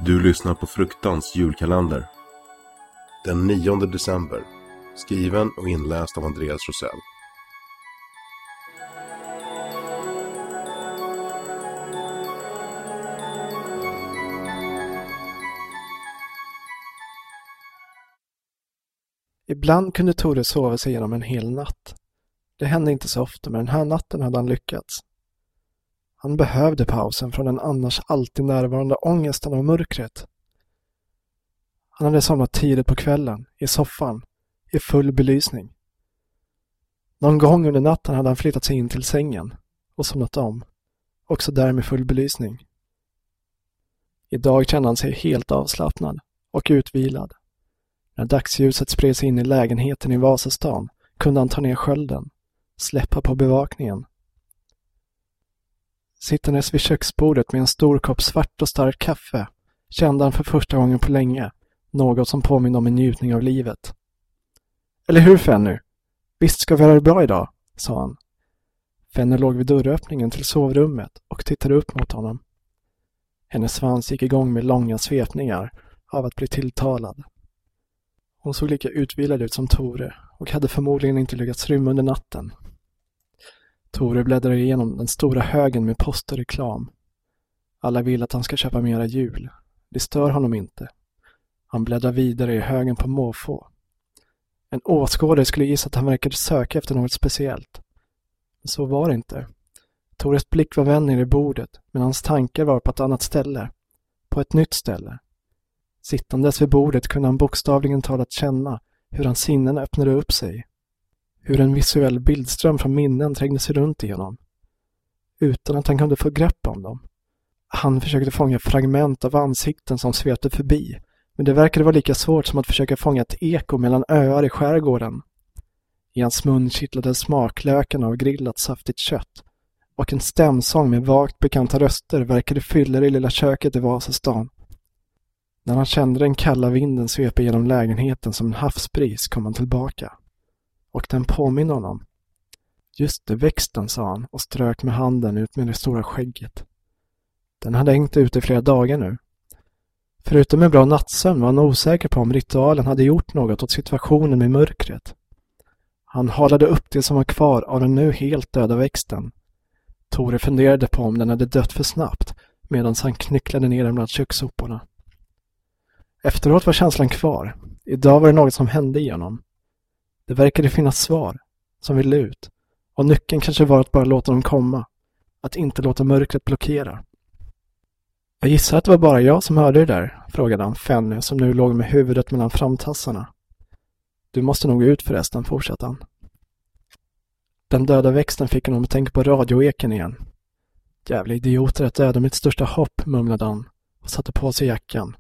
Du lyssnar på Fruktans julkalender. Den 9 december. Skriven och inläst av Andreas Rosell. Ibland kunde Tore sova sig igenom en hel natt. Det hände inte så ofta, men den här natten hade han lyckats. Han behövde pausen från den annars alltid närvarande ångesten av mörkret. Han hade somnat tidigt på kvällen, i soffan, i full belysning. Någon gång under natten hade han flyttat sig in till sängen och somnat om, också där med full belysning. Idag kände han sig helt avslappnad och utvilad. När dagsljuset spred sig in i lägenheten i Vasastan kunde han ta ner skölden, släppa på bevakningen. Sittandes vid köksbordet med en stor kopp svart och starkt kaffe kände han för första gången på länge något som påminner om en njutning av livet. Eller hur, Fanny? Visst ska vi göra det bra idag, sa han. Fanny låg vid dörröppningen till sovrummet och tittade upp mot honom. Hennes svans gick igång med långa svepningar av att bli tilltalad. Hon såg lika utvilad ut som Tore och hade förmodligen inte lyckats rymma under natten. Tore bläddrade igenom den stora högen med post och reklam. Alla vill att han ska köpa mera jul. Det stör honom inte. Han bläddrar vidare i högen på måfå. En åskådare skulle gissa att han verkade söka efter något speciellt. Men så var det inte. Tores blick var vänd ner i bordet, men hans tankar var på ett annat ställe. På ett nytt ställe. Sittandes vid bordet kunde han bokstavligen talat känna hur hans sinnen öppnade upp sig. Hur en visuell bildström från minnen trängde sig runt igenom. Utan att han kunde få grepp om dem. Han försökte fånga fragment av ansikten som svepte förbi. Men det verkade vara lika svårt som att försöka fånga ett eko mellan öar i skärgården. I hans mun kittlade smaklökarna av grillat saftigt kött. Och en stämsång med vagt bekanta röster verkade fylla det lilla köket i Vasastan. När han kände den kalla vinden svepa genom lägenheten som en havsbris kom han tillbaka. Och den påminner honom. Just det, växten, sa han och strök med handen ut med det stora skägget. Den hade hängt ute i flera dagar nu. Förutom en bra nattsömn var han osäker på om ritualen hade gjort något åt situationen med mörkret. Han halade upp det som var kvar av den nu helt döda växten. Tore funderade på om den hade dött för snabbt medan han knycklade ner den bland kökssoporna. Efteråt var känslan kvar. Idag var det något som hände i honom. Det verkade finnas svar som ville ut. Och nyckeln kanske var att bara låta dem komma. Att inte låta mörkret blockera. Jag gissar att det var bara jag som hörde det där, frågade han Fanny som nu låg med huvudet mellan framtassarna. Du måste nog ut förresten, fortsatte han. Den döda växten fick honom att tänka på radioeken igen. Jävla idioter att döda mitt största hopp, mumlade han och satte på sig jackan.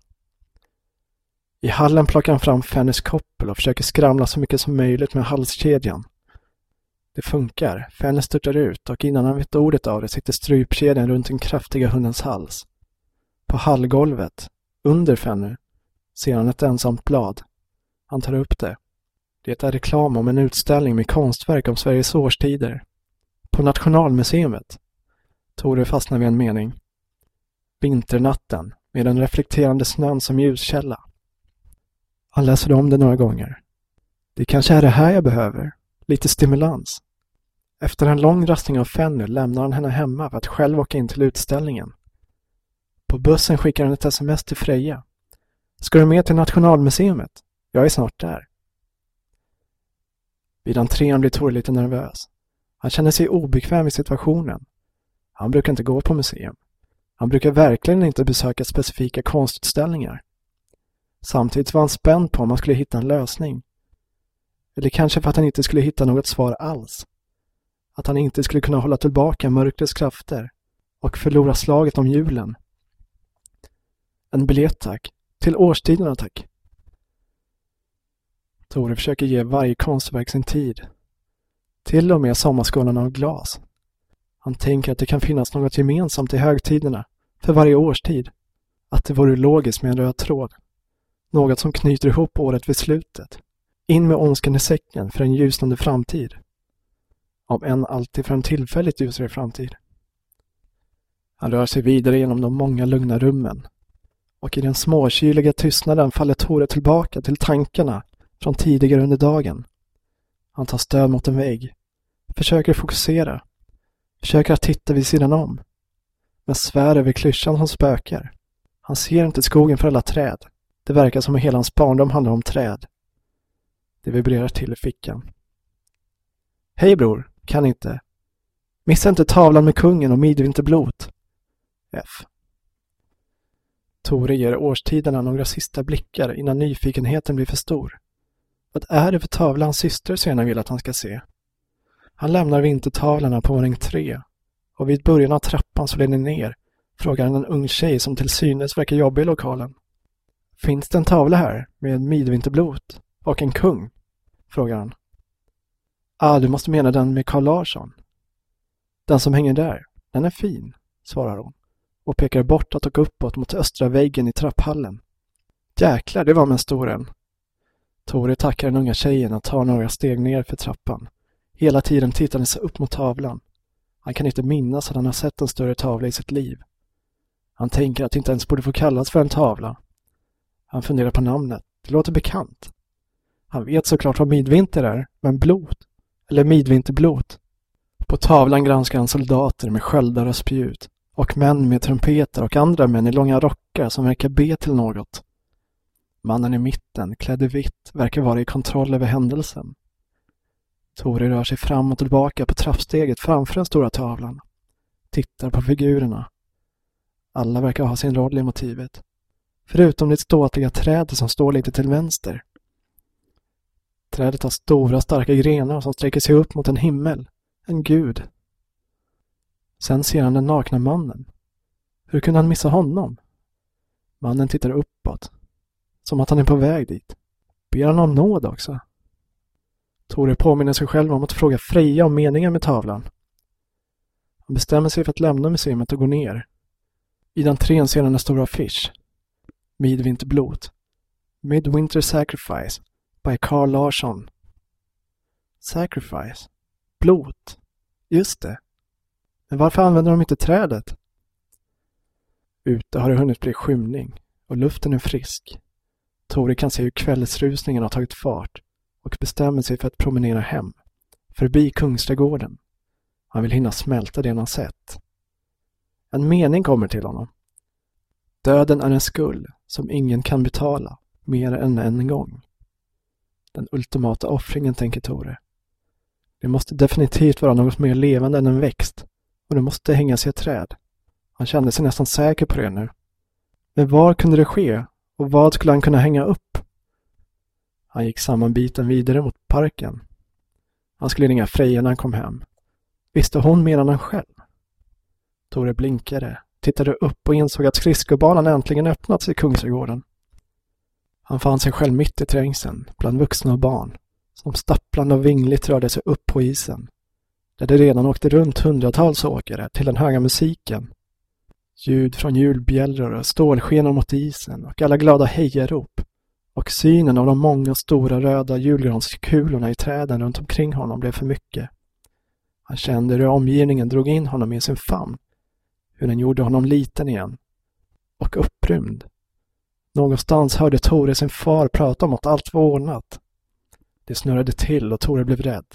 I hallen plockar han fram Fannys koppel och försöker skramla så mycket som möjligt med halskedjan. Det funkar. Fanny störtar ut och innan han vet ordet av det sitter strypkedjan runt den kraftiga hundens hals. På hallgolvet, under Fanny, ser han ett ensamt blad. Han tar upp det. Det är reklam om en utställning med konstverk om Sveriges årstider. På Nationalmuseet. Tore fastnar vid en mening. Vinternatten, med den reflekterande snön som ljuskälla. Han läser om det några gånger. Det kanske är det här jag behöver. Lite stimulans. Efter en lång rastning av Fanny lämnar han henne hemma för att själv åka in till utställningen. På bussen skickar han ett sms till Freja. Ska du med till Nationalmuseet? Jag är snart där. Vid entrén blir Tore lite nervös. Han känner sig obekväm i situationen. Han brukar inte gå på museum. Han brukar verkligen inte besöka specifika konstutställningar. Samtidigt var han spänd på om han skulle hitta en lösning. Eller kanske för att han inte skulle hitta något svar alls. Att han inte skulle kunna hålla tillbaka mörkrets krafter och förlora slaget om julen. En biljett, tack. Till årstiderna, tack. Tore försöker ge varje konstverk sin tid. Till och med sommarskålen av glas. Han tänker att det kan finnas något gemensamt i högtiderna för varje årstid. Att det vore logiskt med en röd tråd. Något som knyter ihop året vid slutet. In med ånskan i säcken för en ljusnande framtid. Om än alltid för en tillfälligt ljusare framtid. Han rör sig vidare genom de många lugna rummen. Och i den småkyliga tystnaden faller Tore tillbaka till tankarna från tidigare under dagen. Han tar stöd mot en vägg. Försöker fokusera. Försöker att titta vid sidan om. Men svär över klyschan som spökar. Han ser inte skogen för alla träd. Det verkar som att hela hans barndom handlar om träd. Det vibrerar till i fickan. Hej bror, kan inte. Missa inte tavlan med kungen och midvinterblot. F. Tore ger årstiderna några sista blickar innan nyfikenheten blir för stor. Vad är det för tavla hans syster senare vill att han ska se? Han lämnar vintertavlarna på våning 3 och vid början av trappan så leder ner frågar han en ung tjej som till synes verkar jobba i lokalen. Finns det en tavla här med midvinterblot och en kung? Frågar han. Du måste mena den med Carl Larsson. Den som hänger där, den är fin, svarar hon och pekar bortåt och uppåt mot östra väggen i trapphallen. Jäklar, det var med en stor en. Tore tackar den unga tjejen och tar några steg ner för trappan. Hela tiden tittar han sig upp mot tavlan. Han kan inte minnas att han har sett en större tavla i sitt liv. Han tänker att det inte ens borde få kallas för en tavla. Han funderar på namnet. Det låter bekant. Han vet såklart vad midvinter är, men blot, eller midvinterblot. På tavlan granskar han soldater med sköldar och spjut och män med trumpeter och andra män i långa rockar som verkar be till något. Mannen i mitten, klädd i vitt, verkar vara i kontroll över händelsen. Tore rör sig fram och tillbaka på trappsteget framför den stora tavlan. Tittar på figurerna. Alla verkar ha sin roll i motivet. Förutom det ståtliga trädet som står lite till vänster. Trädet har stora starka grenar som sträcker sig upp mot en himmel. En gud. Sen ser han den nakna mannen. Hur kunde han missa honom? Mannen tittar uppåt. Som att han är på väg dit. Ber han om nåd också? Tore påminner sig själv om att fråga Freja om meningen med tavlan. Han bestämmer sig för att lämna museet och gå ner. I entrén ser han en stor affisch. Midvinterblot. Midwinter Sacrifice by Carl Larsson. Sacrifice. Blot. Just det. Men varför använder de inte trädet? Ute har det hunnit bli skymning och luften är frisk. Tore kan se hur kvällsrusningen har tagit fart och bestämmer sig för att promenera hem, förbi Kungsträdgården. Han vill hinna smälta det han har sett. En mening kommer till honom. Döden är en skuld som ingen kan betala mer än en gång. Den ultimata offringen, tänker Tore. Det måste definitivt vara något mer levande än en växt och det måste hängas i ett träd. Han kände sig nästan säker på det nu. Men var kunde det ske och vad skulle han kunna hänga upp? Han gick samman biten vidare mot parken. Han skulle ringa Freja när han kom hem. Visste hon mer än han själv? Tore blinkade, tittade upp och insåg att skridskobanan äntligen öppnats i Kungsträdgården. Han fann sig själv mitt i trängseln, bland vuxna och barn, som stapplande och vingligt rörde sig upp på isen, där det redan åkte runt hundratals åkare till den höga musiken. Ljud från julbjällror och stålskenor mot isen och alla glada hejarop och synen av de många stora röda julgranskulorna i träden runt omkring honom blev för mycket. Han kände hur omgivningen drog in honom i sin famn, hur den gjorde honom liten igen och upprymd. Någonstans hörde Tore sin far prata om att allt var ordnat. Det snurrade till och Tore blev rädd.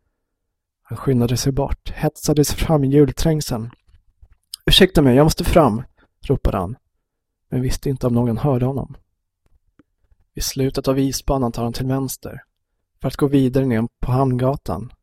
Han skyndade sig bort, hetsade sig fram i julträngseln. Ursäkta mig, jag måste fram, ropade han, men visste inte om någon hörde honom. Vid slutet av isbanan tar han till vänster för att gå vidare ner på Hamngatan.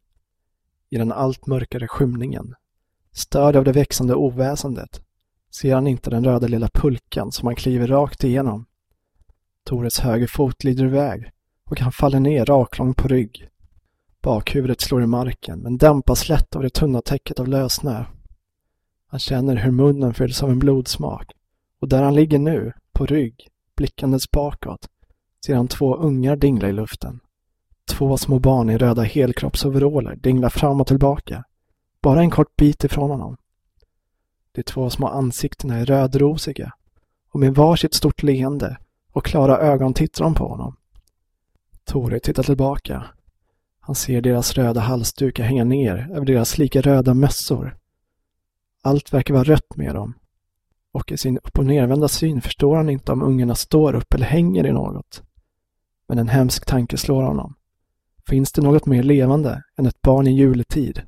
I den allt mörkare skymningen, störd av det växande oväsendet, ser han inte den röda lilla pulkan som han kliver rakt igenom. Tores höger fot glider iväg och han faller ner raklång på rygg. Bakhuvudet slår i marken men dämpas lätt av det tunna täcket av lössnö. Han känner hur munnen fylls av en blodsmak och där han ligger nu, på rygg, blickandes bakåt, ser han 2 ungar dingla i luften. 2 små barn i röda helkroppsoveraller dinglar fram och tillbaka, bara en kort bit ifrån honom. De 2 små ansiktena är rödrosiga och med varsitt stort leende och klara ögon tittar de på honom. Tore tittar tillbaka. Han ser deras röda halsdukar hänga ner över deras lika röda mössor. Allt verkar vara rött med dem. och i sin upp- och nervända syn förstår han inte om ungarna står upp eller hänger i något. Men en hemsk tanke slår honom. Finns det något mer levande än ett barn i juletid?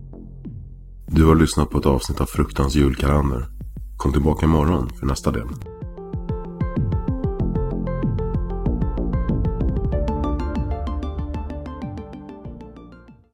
Du har lyssnat på ett avsnitt av Fruktans julkalender. Kom tillbaka imorgon för nästa del.